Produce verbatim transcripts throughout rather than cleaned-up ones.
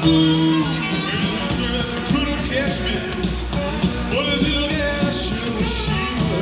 Couldn't catch me. Well, this little girl, she was, she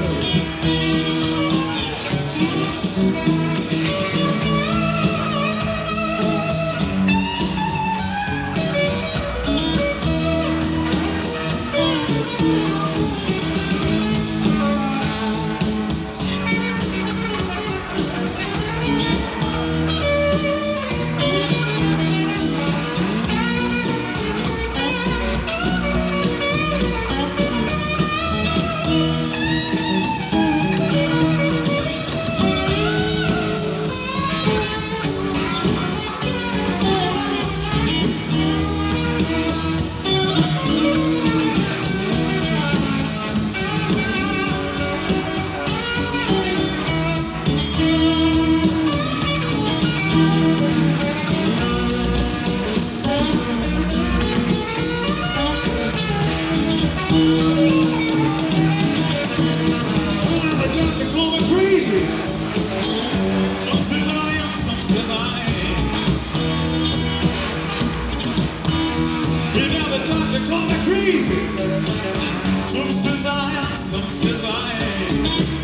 they call me crazy. Some says I am, some says I ain't.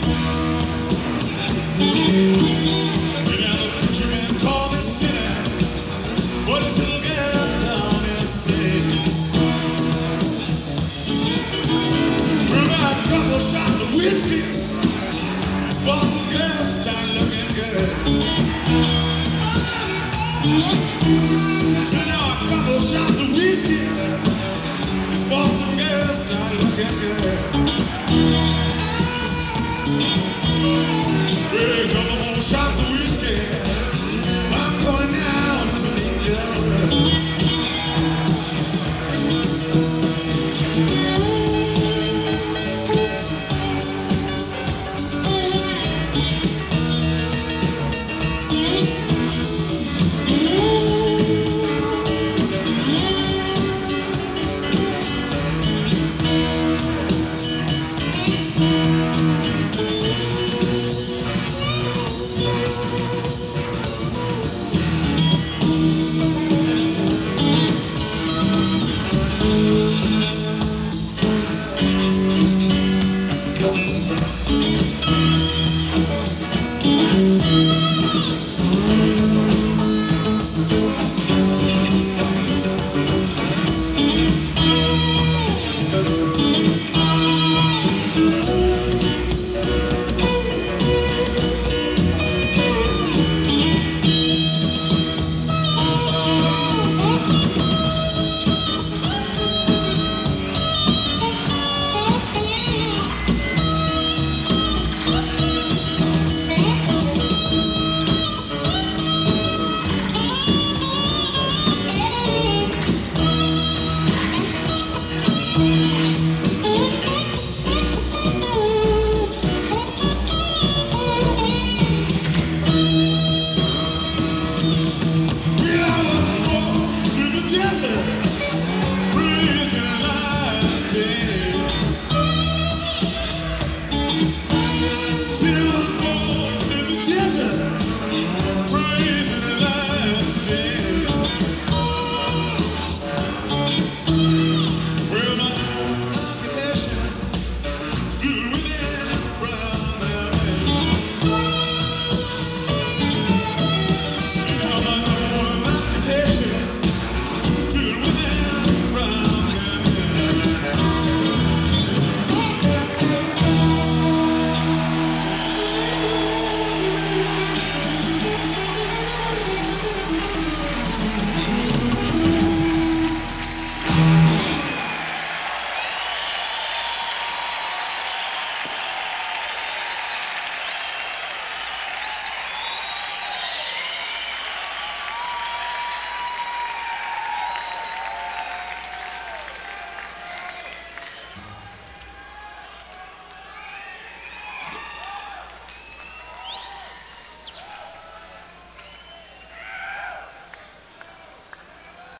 And now the preacher man called me sinner. But this little girl down there sing. Well, now a couple shots of whiskey. These Boston girls start looking good. So now a couple shots of whiskey. Boston girls start looking good. Well, a couple more shots of whiskey.